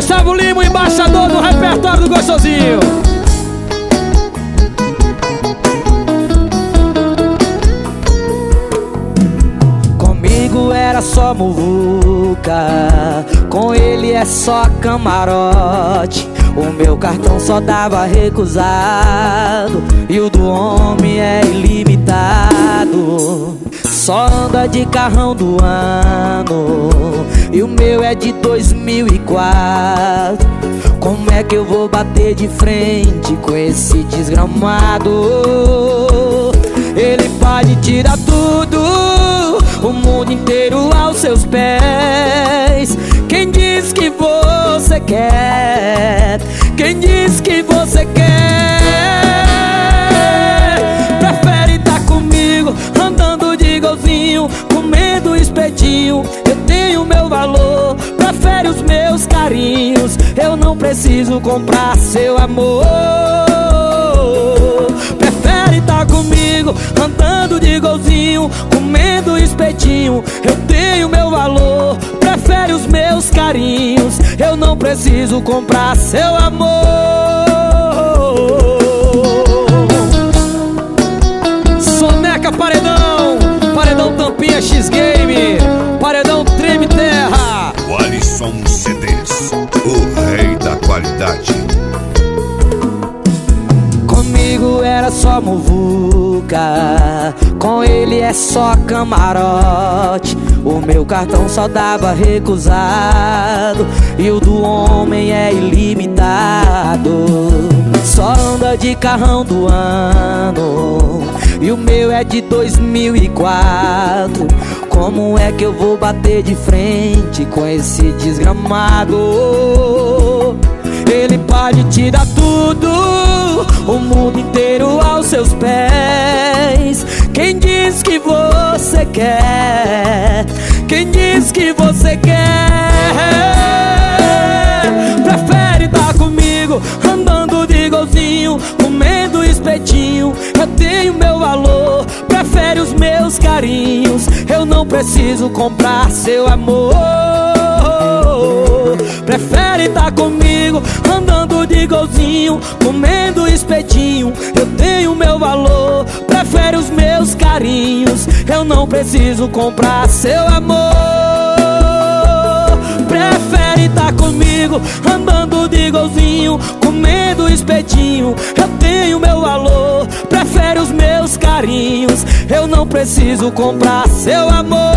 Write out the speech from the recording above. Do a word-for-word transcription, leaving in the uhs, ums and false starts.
Gustavo Lima, embaixador do repertório do Gostosinho. Comigo era só muvuca, com ele é só camarote. O meu cartão só dava recusado e o do homem é ilimitado. Só anda de carrão do ano e o meu é de dois mil e quatro. Como é que eu vou bater de frente com esse desgramado? Ele pode tirar tudo, o mundo inteiro aos seus pés. Quem diz que você quer? Quem diz que você quer? Prefere estar comigo, andando de golzinho, comendo espetinho. Eu tenho meu valor, prefere os meus carinhos. Eu não preciso comprar seu amor. Prefere estar comigo, andando de golzinho, comendo espetinho. Eu tenho meu valor, prefere os meus carinhos. Eu não preciso comprar seu amor. Soneca Paredão, Paredão Tampinha X-Game, Paredão Treme Terra. O Alisson C Ds, o rei da qualidade. Comigo era só muvuca, com ele é só camarote. O meu cartão só dava recusado e o do homem é ilimitado. Só anda de carrão do ano e o meu é de dois mil e quatro. Como é que eu vou bater de frente com esse desgramado? Ele pode tirar tudo, o mundo inteiro aos seus pés. Quem diz que você quer? Quem diz que você quer? Prefere estar comigo, andando de golzinho, comendo espetinho. Eu tenho meu valor, prefere os meus carinhos. Eu não preciso comprar seu amor. Prefere estar comigo, andando de golzinho, comendo espetinho. Eu tenho meu valor, prefere os meus carinhos. Eu não preciso comprar seu amor. Prefere estar comigo, andando de golzinho, comendo espetinho. Eu tenho meu valor, prefere os meus carinhos. Eu não preciso comprar seu amor.